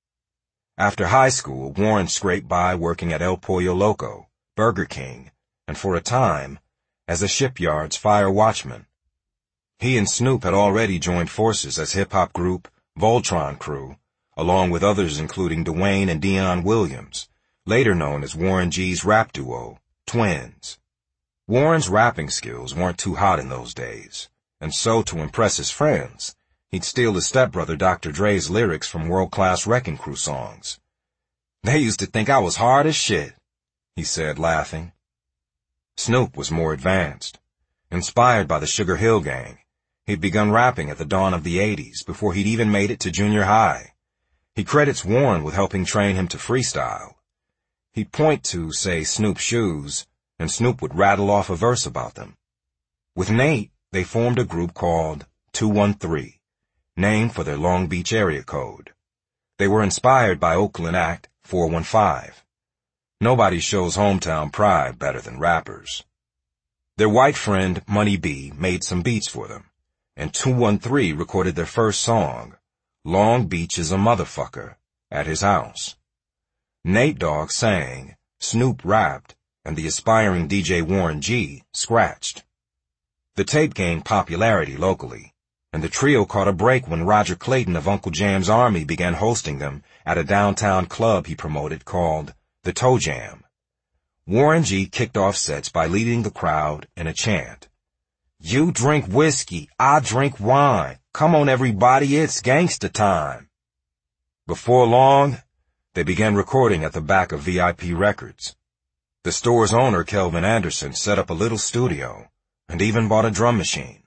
After high school, Warren scraped by working at El Pollo Loco, Burger King, and for a time, as a shipyard's fire watchman. He and Snoop had already joined forces as hip-hop group Voltron Crew, along with others including Dwayne and Dion Williams, later known as Warren G's rap duo, Twins. Warren's rapping skills weren't too hot in those days, and so to impress his friends, he'd steal his stepbrother Doctor Dre's lyrics from world-class Wrecking Crew songs. They used to think I was hard as shit, he said, laughing. Snoop was more advanced. Inspired by the Sugar Hill Gang, he'd begun rapping at the dawn of the eighties before he'd even made it to junior high. He credits Warren with helping train him to freestyle. He'd point to, say, Snoop's shoes, and Snoop would rattle off a verse about them. With Nate, they formed a group called two one three, named for their Long Beach area code. They were inspired by Oakland act four one five. Nobody shows hometown pride better than rappers. Their white friend, Money B, made some beats for them, and two one three recorded their first song, Long Beach is a Motherfucker, at his house. Nate Dogg sang, Snoop rapped, and the aspiring D J Warren G scratched. The tape gained popularity locally, and the trio caught a break when Roger Clayton of Uncle Jam's Army began hosting them at a downtown club he promoted called the Toe Jam. Warren G kicked off sets by leading the crowd in a chant. You drink whiskey, I drink wine. Come on everybody, it's gangsta time. Before long, they began recording at the back of V I P Records. The store's owner, Kelvin Anderson, set up a little studio and even bought a drum machine.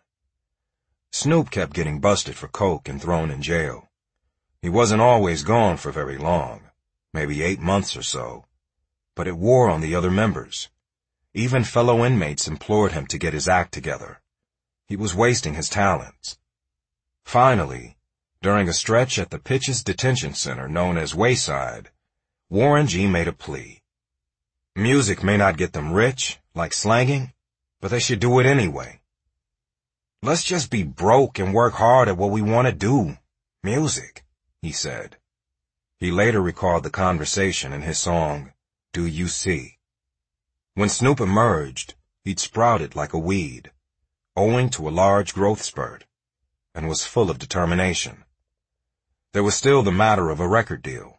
Snoop kept getting busted for coke and thrown in jail. He wasn't always gone for very long, maybe eight months or so, but it wore on the other members. Even fellow inmates implored him to get his act together. He was wasting his talents. Finally, during a stretch at the Pitches Detention Center known as Wayside, Warren G made a plea. Music may not get them rich, like slanging, but they should do it anyway. Let's just be broke and work hard at what we want to do, music, he said. He later recalled the conversation in his song, Do You See? When Snoop emerged, he'd sprouted like a weed, owing to a large growth spurt, and was full of determination. There was still the matter of a record deal.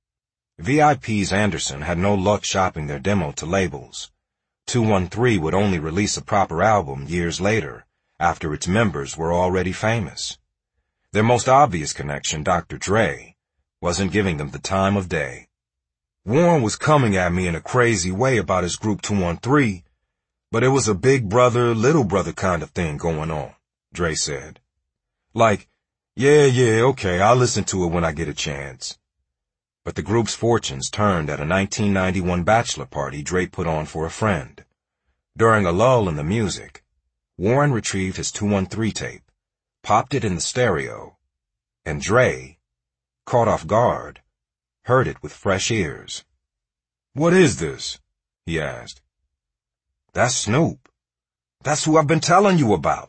V I P's Anderson had no luck shopping their demo to labels. two one three would only release a proper album years later, after its members were already famous. Their most obvious connection, Doctor Dre, wasn't giving them the time of day. Warren was coming at me in a crazy way about his group two one three, but it was a big brother, little brother kind of thing going on, Dre said. Like, yeah, yeah, okay, I'll listen to it when I get a chance. But the group's fortunes turned at a nineteen ninety-one bachelor party Dre put on for a friend. During a lull in the music, Warren retrieved his two one three tape, popped it in the stereo, and Dre, caught off guard, heard it with fresh ears. What is this? He asked. That's Snoop. That's who I've been telling you about.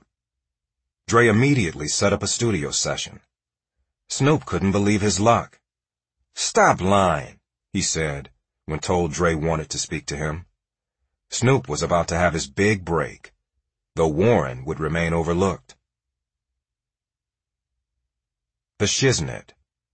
Dre immediately set up a studio session. Snoop couldn't believe his luck. Stop lying, he said. when told Dre wanted to speak to him. Snoop was about to have his big break, though Warren would remain overlooked. The Shiznit.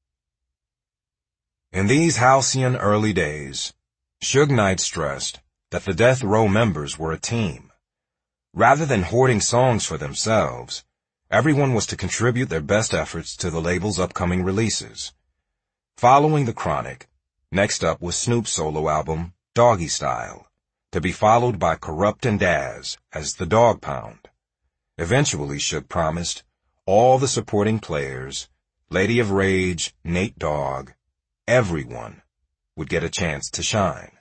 In these halcyon early days, Suge Knight stressed that the Death Row members were a team. Rather than hoarding songs for themselves, everyone was to contribute their best efforts to the label's upcoming releases. Following The Chronic, next up was Snoop's solo album, Doggy Style, to be followed by Kurupt and Daz as the Dog Pound. Eventually, Suge promised all the supporting players, Lady of Rage, Nate Dogg, everyone would get a chance to shine.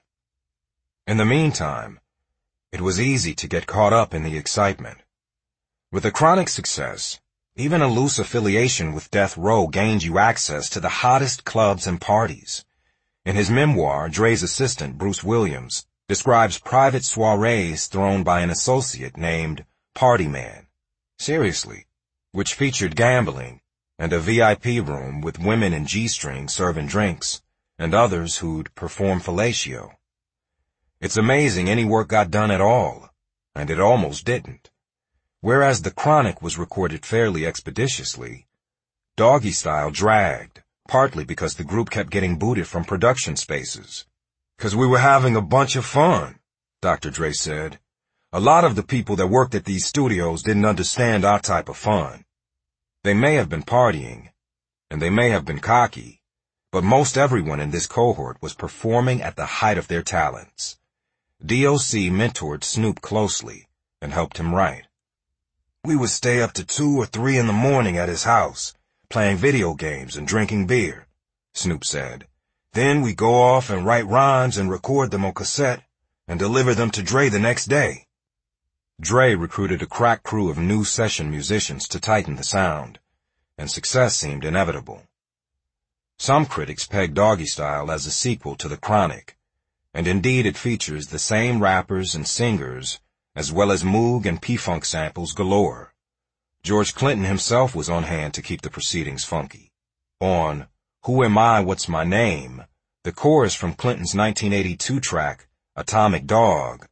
In the meantime, it was easy to get caught up in the excitement. With the Chronic's success, even a loose affiliation with Death Row gained you access to the hottest clubs and parties. In his memoir, Dre's assistant, Bruce Williams, describes private soirees thrown by an associate named Party Man, seriously, which featured gambling and a V I P room with women in G-strings serving drinks, and others who'd perform fellatio. It's amazing any work got done at all, and it almost didn't. Whereas The Chronic was recorded fairly expeditiously, Doggy Style dragged, partly because the group kept getting booted from production spaces. "'Cause we were having a bunch of fun," Doctor Dre said. "A lot of the people that worked at these studios didn't understand our type of fun. They may have been partying, and they may have been cocky, but most everyone in this cohort was performing at the height of their talents." D O C mentored Snoop closely and helped him write. "We would stay up to two or three in the morning at his house, playing video games and drinking beer," Snoop said. "Then we go off and write rhymes and record them on cassette and deliver them to Dre the next day." Dre recruited a crack crew of new session musicians to tighten the sound, and success seemed inevitable. Some critics pegged Doggy Style as a sequel to The Chronic, and indeed it features the same rappers and singers, as well as Moog and P-Funk samples galore. George Clinton himself was on hand to keep the proceedings funky. On Who Am I, What's My Name, the chorus from Clinton's nineteen eighty-two track, Atomic Dog,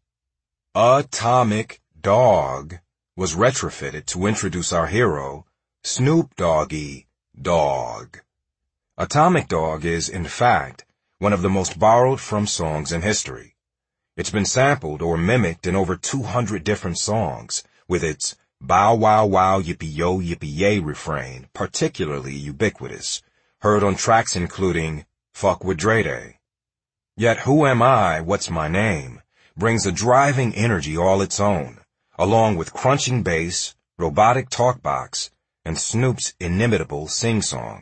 Atomic Dog, was retrofitted to introduce our hero, Snoop Doggy Dogg. Atomic Dog is, in fact, one of the most borrowed from songs in history. It's been sampled or mimicked in over two hundred different songs, with its bow wow wow yippee yo yippee yay refrain particularly ubiquitous, heard on tracks including Fuck with Dre Day. Yet Who Am I, What's My Name brings a driving energy all its own, along with crunching bass, robotic talkbox, and Snoop's inimitable sing-song.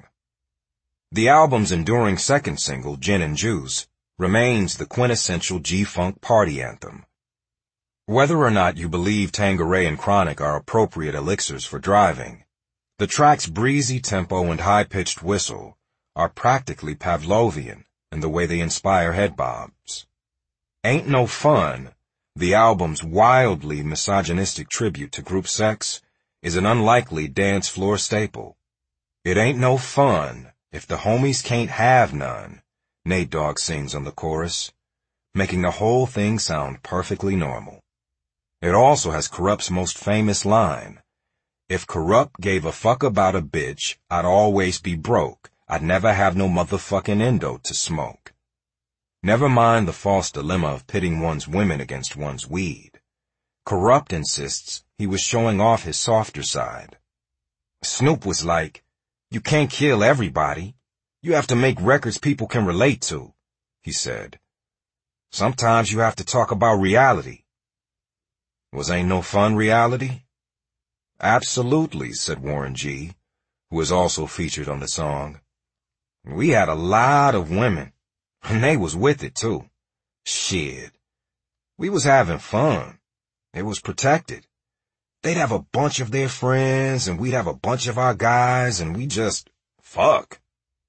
The album's enduring second single, Gin and Juice, remains the quintessential G-Funk party anthem. Whether or not you believe Tanqueray and Chronic are appropriate elixirs for driving, the track's breezy tempo and high-pitched whistle are practically Pavlovian in the way they inspire head bobs. Ain't No Fun, the album's wildly misogynistic tribute to group sex, is an unlikely dance floor staple. It ain't no fun if the homies can't have none, Nate Dogg sings on the chorus, making the whole thing sound perfectly normal. It also has Kurupt's most famous line, "If Kurupt gave a fuck about a bitch, I'd always be broke. I'd never have no motherfucking endo to smoke." Never mind the false dilemma of pitting one's women against one's weed. Kurupt insists he was showing off his softer side. Snoop was like, "You can't kill everybody. You have to make records people can relate to," he said. "Sometimes you have to talk about reality." Was Ain't No Fun reality? Absolutely, said Warren G., who was also featured on the song. "We had a lot of women, and they was with it too. Shit. We was having fun. It was protected. They'd have a bunch of their friends, and we'd have a bunch of our guys, and we just fuck."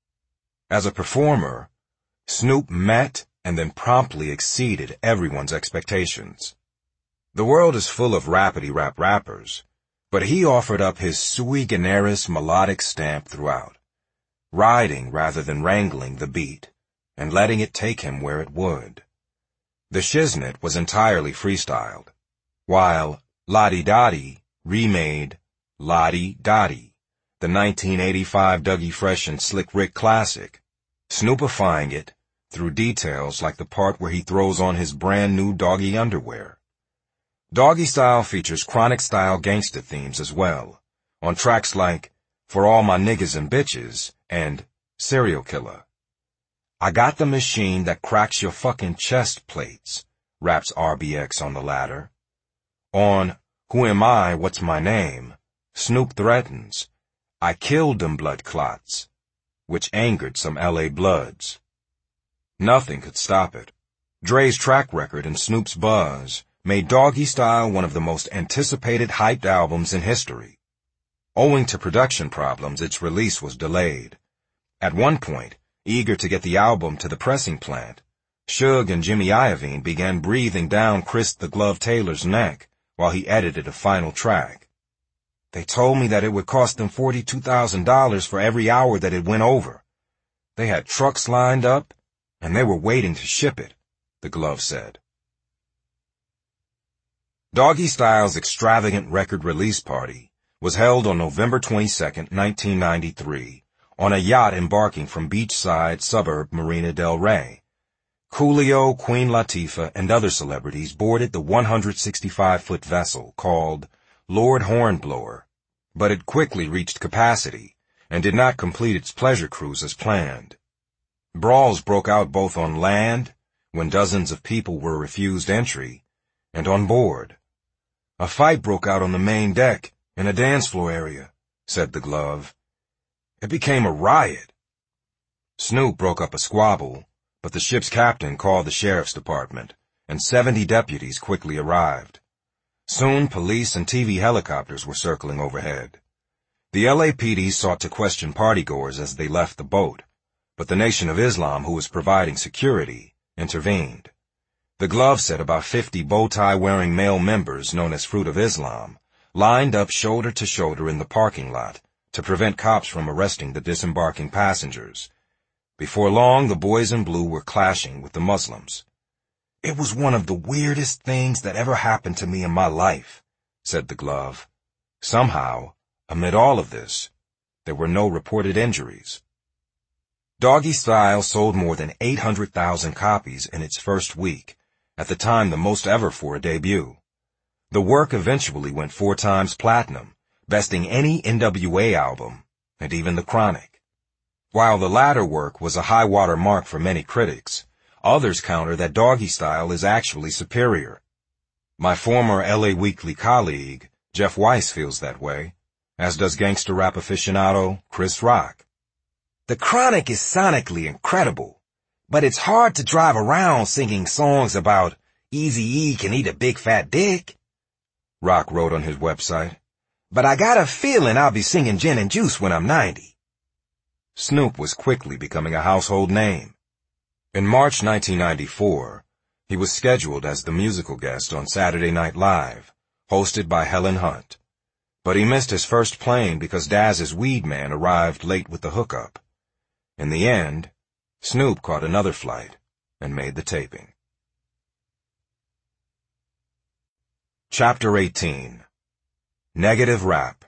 As a performer, Snoop met and then promptly exceeded everyone's expectations. The world is full of rappity-rap rappers, but he offered up his sui generis melodic stamp throughout, riding rather than wrangling the beat, and letting it take him where it would. The shiznit was entirely freestyled, while Lottie Dottie remade Lottie Dottie, the nineteen eighty-five Dougie Fresh and Slick Rick classic, snoopifying it through details like the part where he throws on his brand new doggy underwear. Doggy Style features Chronic-style gangsta themes as well, on tracks like For All My Niggas and Bitches and Serial Killer. I got the machine that cracks your fucking chest plates, raps R B X on the latter. On Who Am I, What's My Name, Snoop threatens, I killed them blood clots, which angered some L A Bloods. Nothing could stop it. Dre's track record and Snoop's buzz made Doggy Style one of the most anticipated hyped albums in history. Owing to production problems, its release was delayed. At one point, eager to get the album to the pressing plant, Suge and Jimmy Iovine began breathing down Chris the Glove Taylor's neck while he edited a final track. They told me that it would cost them forty-two thousand dollars for every hour that it went over. They had trucks lined up, and they were waiting to ship it, the Glove said. Doggy Style's extravagant record release party was held on November twenty-second, nineteen ninety-three, on a yacht embarking from beachside suburb Marina del Rey. Coolio, Queen Latifah, and other celebrities boarded the one hundred sixty-five foot vessel called Lord Hornblower, but it quickly reached capacity and did not complete its pleasure cruise as planned. Brawls broke out both on land, when dozens of people were refused entry, and on board. A fight broke out on the main deck in a dance floor area, said the Glove. It became a riot. Snoop broke up a squabble, but the ship's captain called the sheriff's department, and seventy deputies quickly arrived. Soon police and T V helicopters were circling overhead. The L A P D sought to question partygoers as they left the boat, but the Nation of Islam, who was providing security, intervened. The Glove said about fifty bow-tie-wearing male members, known as Fruit of Islam, lined up shoulder to shoulder in the parking lot to prevent cops from arresting the disembarking passengers. Before long, the boys in blue were clashing with the Muslims. It was one of the weirdest things that ever happened to me in my life, said the Glove. Somehow, amid all of this, there were no reported injuries. Doggy Style sold more than eight hundred thousand copies in its first week, at the time the most ever for a debut. The work eventually went four times platinum, besting any N W A album, and even The Chronic. While the latter work was a high-water mark for many critics, others counter that Doggy Style is actually superior. My former L A Weekly colleague, Jeff Weiss, feels that way, as does gangster rap aficionado Chris Rock. The Chronic is sonically incredible, but it's hard to drive around singing songs about Eazy-E can eat a big fat dick, Rock wrote on his website. But I got a feeling I'll be singing Gin and Juice when I'm ninety. Snoop was quickly becoming a household name. In March nineteen ninety-four, he was scheduled as the musical guest on Saturday Night Live, hosted by Helen Hunt. But he missed his first plane because Daz's weed man arrived late with the hookup. In the end, Snoop caught another flight and made the taping. Chapter eighteen. Negative Rap.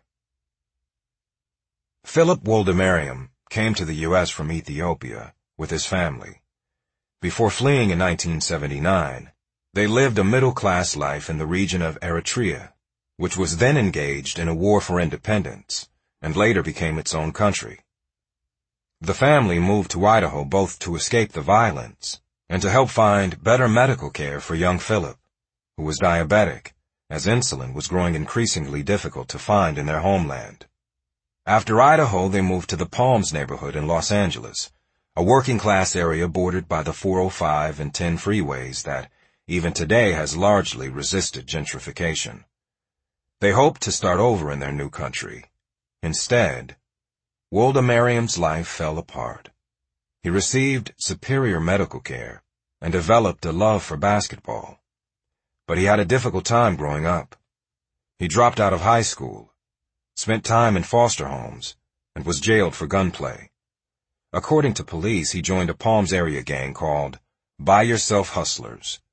Philip Woldemariam came to the U S from Ethiopia with his family. Before fleeing in nineteen seventy-nine, they lived a middle-class life in the region of Eritrea, which was then engaged in a war for independence, and later became its own country. The family moved to Idaho both to escape the violence and to help find better medical care for young Philip, who was diabetic, as insulin was growing increasingly difficult to find in their homeland. After Idaho, they moved to the Palms neighborhood in Los Angeles, a working-class area bordered by the four oh five and ten freeways that, even today, has largely resisted gentrification. They hoped to start over in their new country. Instead, Woldemariam's life fell apart. He received superior medical care and developed a love for basketball. But he had a difficult time growing up. He dropped out of high school, spent time in foster homes, and was jailed for gunplay. According to police, he joined a Palms area gang called Buy Yourself Hustlers.